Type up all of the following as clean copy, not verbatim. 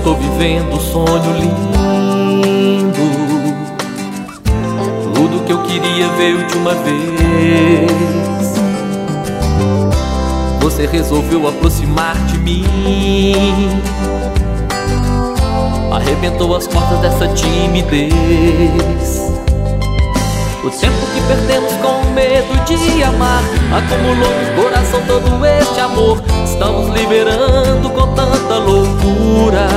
tô vivendo um sonho lindo. Tudo que eu queria veio de uma vez. Você resolveu aproximar de mim, arrebentou as portas dessa timidez. O tempo que perdemos com medo de amar acumulou no coração todo este amor. Estamos liberando com tanta loucura.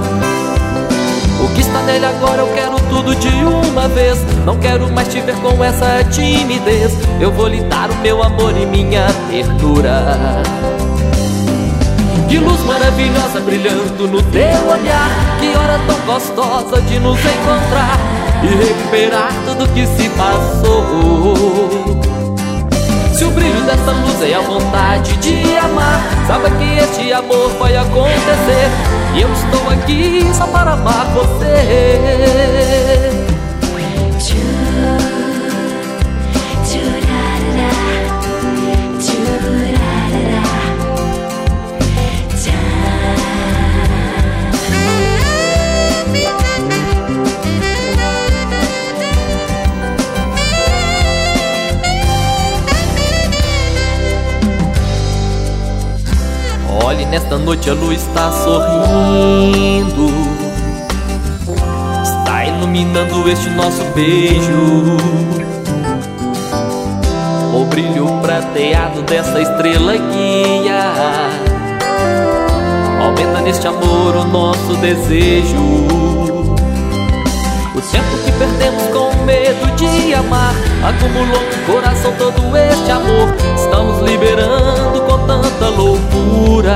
O que está nele agora eu quero tudo de uma vez. Não quero mais te ver com essa timidez. Eu vou lhe dar o meu amor e minha ternura. Que luz maravilhosa brilhando no teu olhar. Que hora tão gostosa de nos encontrar e recuperar tudo que se passou. Se o brilho dessa luz é a vontade de amar, saiba que este amor vai acontecer. E eu estou aqui só para amar você. Olhe, nesta noite a luz está sorrindo, está iluminando este nosso beijo. O brilho prateado dessa estrela guia aumenta neste amor o nosso desejo. O tempo que perdemos com medo de amar acumulou no coração todo este amor. Estamos liberando com tanta loucura.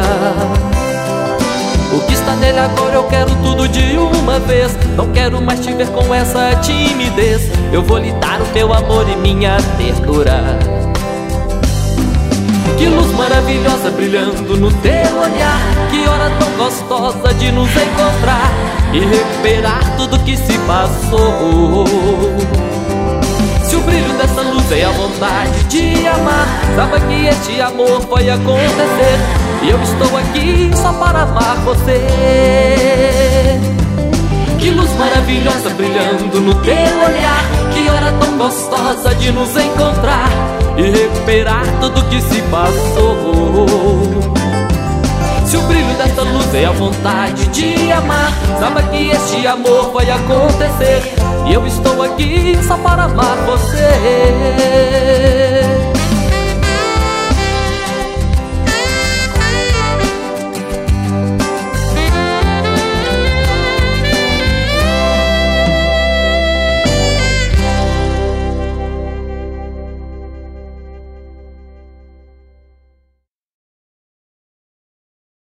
O que está nele agora eu quero tudo de uma vez. Não quero mais te ver com essa timidez. Eu vou lhe dar o meu amor e minha ternura. Que luz maravilhosa brilhando no teu olhar. Que hora tão gostosa de nos encontrar e recuperar tudo que se passou. Se o brilho dessa luz é a vontade de amar, saiba que este amor vai acontecer. E eu estou aqui só para amar você. Que luz maravilhosa brilhando no teu olhar. Que hora tão gostosa de nos encontrar e recuperar tudo que se passou. Se o brilho dessa luz é a vontade de amar, saiba que este amor vai acontecer. E eu estou aqui só para amar você.